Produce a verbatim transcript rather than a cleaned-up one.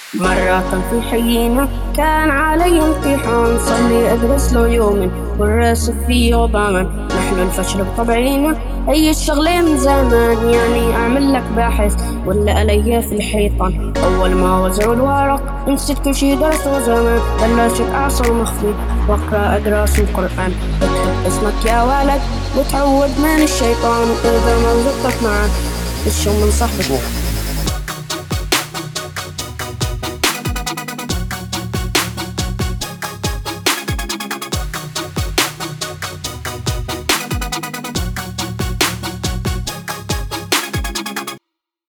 مرة في حينا كان علي امتحان، صلي أدرس له يومين والراسب فيه ضامن. نحن الفشل بطبعينا، أي الشغلة من زمان، يعني أعمل لك باحث ولا علي في الحيطان. أول ما وزعوا الورق نسيت كل شي درسه زمان، بلشت أعصر مخي وأقرأ أدراس القرآن. اكتب اسمك يا ولد وتعود من الشيطان، وإذا ما زبطت معك الشو من صاحبك.